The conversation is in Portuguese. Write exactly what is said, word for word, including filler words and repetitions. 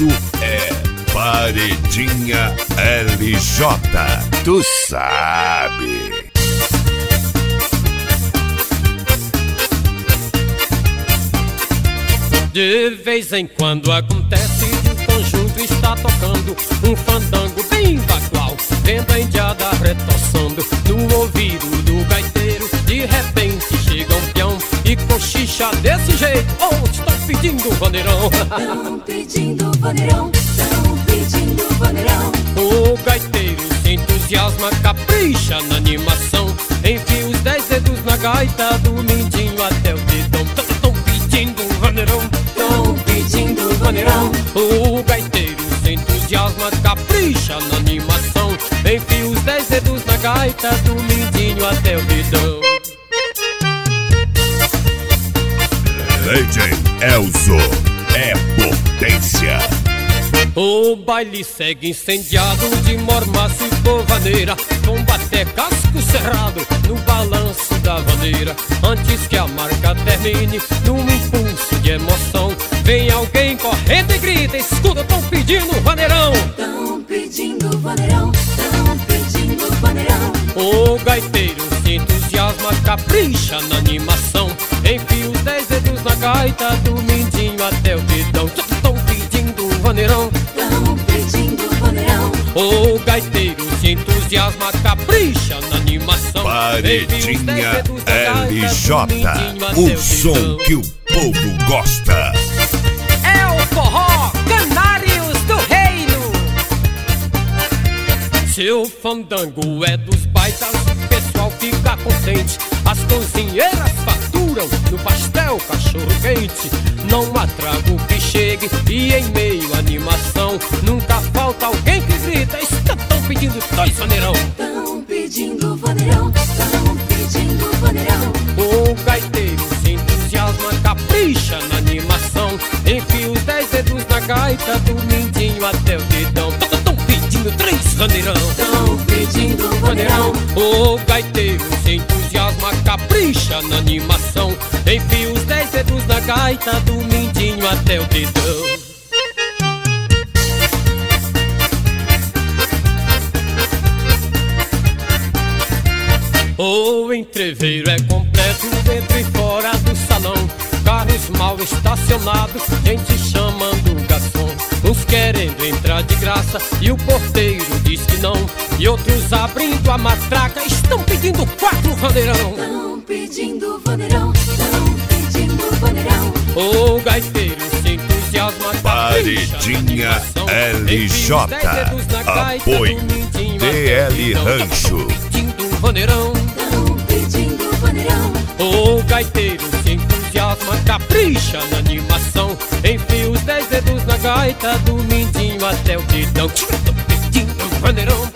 Rancho é Paredinha L J. Tu sabe. De vez em quando acontece que o conjunto está tocando um fandango bem bagual, vendo a indiada retoçando no ouvido do gaiteiro. De repente chega um peão e cochicha desse jeito: oh, estão pedindo vaneirão. Estão pedindo vaneirão, estão pedindo vaneirão. O gaiteiro se entusiasma, capricha na animação, enfia os dez dedos na gaita, do mindinho até o dedão. Estão pedindo vaneirão, estão pedindo vaneirão. O gaiteiro se entusiasma, capricha na animação, enfia os dez dedos na gaita, do mindinho até o dedão. D J Elzo é potência. O baile segue incendiado de mormaço e povaneira, bomba até casco cerrado no balanço da vaneira. Antes que a marca termine, num impulso de emoção, vem alguém correndo e grita: escuta, tão pedindo vaneirão. Tão pedindo vaneirão, tão pedindo vaneirão. O gaiteiro se entusiasma, capricha na animação, enfia os dez dedos na gaita, do mindinho até o dedão. Tão pedindo vaneirão, tão pedindo vaneirão. o gaiteiro se entusiasma, capricha na animação, Paredinha L J, o som que o povo gosta. É o forró Canários do Reino. Seu fandango é dos baitas, o pessoal fica contente, as cozinheiras faturam no pastel cachorro quente. Não há trago que chegue e em meio à animação nunca falta alguém que grita: estão pedindo dois vaneirão. Estão pedindo vaneirão, estão pedindo vaneirão. O gaiteiro se entusiasma, capricha na animação, enfia os dez dedos na gaita, do mindinho até o dedão. Estão pedindo três vaneirão. Estão pedindo vaneirão. O gaiteiro se entusiasma, capricha na animação, enfia os dez dedos na gaita, do mindinho até o dedão. O entreveiro é completo dentro e fora do salão, carros mal estacionados, gente chamando o garçom, uns querendo entrar de graça e o porteiro diz que não, e outros abrindo a matraca estão pedindo quatro vaneirão. Estão pedindo vaneirão, estão pedindo vaneirão. O gaiteiro se entusiasma, Paredinha L J, apoio D L Rancho. Vaneirão. Tão pedindo vaneirão. O gaiteiro se entusiasma, capricha na animação, enfia os dez dedos na gaita, do mindinho até o dedão. Tão pedindo vaneirão.